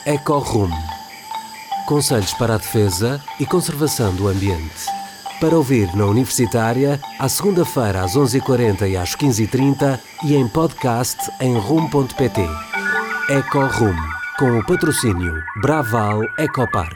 EcoRoom. Conselhos para a defesa e conservação do ambiente. Para ouvir na Universitária, à segunda-feira às 11h40 e às 15h30 e em podcast em room.pt. EcoRoom, com o patrocínio Braval Ecopark.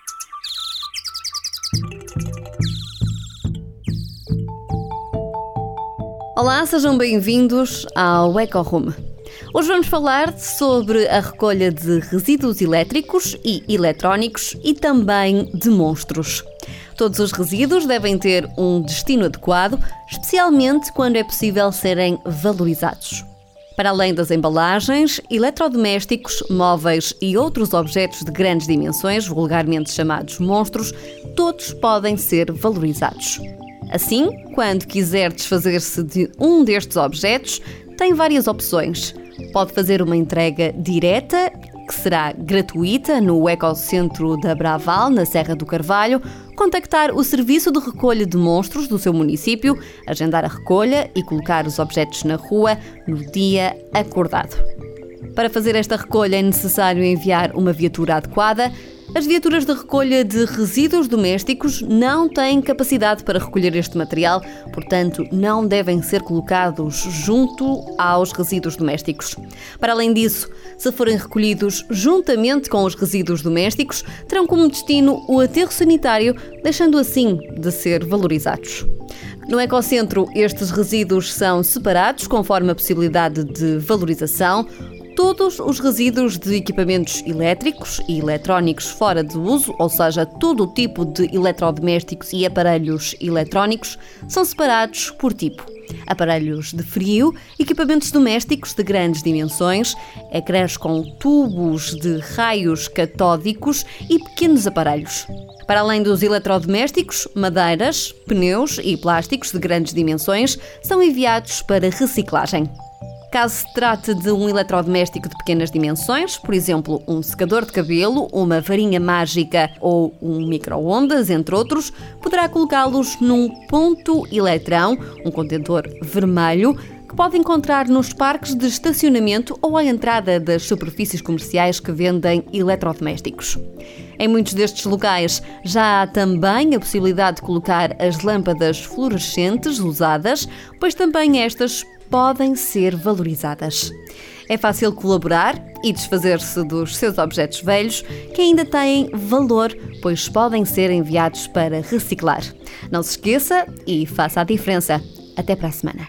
Olá, sejam bem-vindos ao EcoRoom. Hoje vamos falar sobre a recolha de resíduos elétricos e eletrónicos e também de monstros. Todos os resíduos devem ter um destino adequado, especialmente quando é possível serem valorizados. Para além das embalagens, eletrodomésticos, móveis e outros objetos de grandes dimensões, vulgarmente chamados monstros, todos podem ser valorizados. Assim, quando quiser desfazer-se de um destes objetos, tem várias opções. Pode fazer uma entrega direta, que será gratuita, no Ecocentro da Braval, na Serra do Carvalho, contactar o serviço de recolha de monstros do seu município, agendar a recolha e colocar os objetos na rua no dia acordado. Para fazer esta recolha é necessário enviar uma viatura adequada. As viaturas de recolha de resíduos domésticos não têm capacidade para recolher este material, portanto, não devem ser colocados junto aos resíduos domésticos. Para além disso, se forem recolhidos juntamente com os resíduos domésticos, terão como destino o aterro sanitário, deixando assim de ser valorizados. No Ecocentro, estes resíduos são separados conforme a possibilidade de valorização. Todos os resíduos de equipamentos elétricos e eletrónicos fora de uso, ou seja, todo o tipo de eletrodomésticos e aparelhos eletrónicos, são separados por tipo. Aparelhos de frio, equipamentos domésticos de grandes dimensões, ecrãs com tubos de raios catódicos e pequenos aparelhos. Para além dos eletrodomésticos, madeiras, pneus e plásticos de grandes dimensões são enviados para reciclagem. Caso se trate de um eletrodoméstico de pequenas dimensões, por exemplo, um secador de cabelo, uma varinha mágica ou um micro-ondas, entre outros, poderá colocá-los num ponto eletrão, um contentor vermelho, que pode encontrar nos parques de estacionamento ou à entrada das superfícies comerciais que vendem eletrodomésticos. Em muitos destes locais já há também a possibilidade de colocar as lâmpadas fluorescentes usadas, pois também estas podem ser valorizadas. É fácil colaborar e desfazer-se dos seus objetos velhos que ainda têm valor, pois podem ser enviados para reciclar. Não se esqueça e faça a diferença. Até para a semana.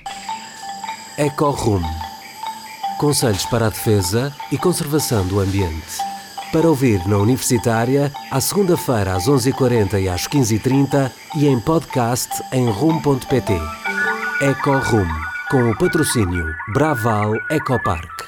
EcoRoom. Conselhos para a defesa e conservação do ambiente. Para ouvir na Universitária, à segunda-feira às 11h40 e às 15h30 e em podcast em room.pt. EcoRoom, com o patrocínio Braval Ecopark.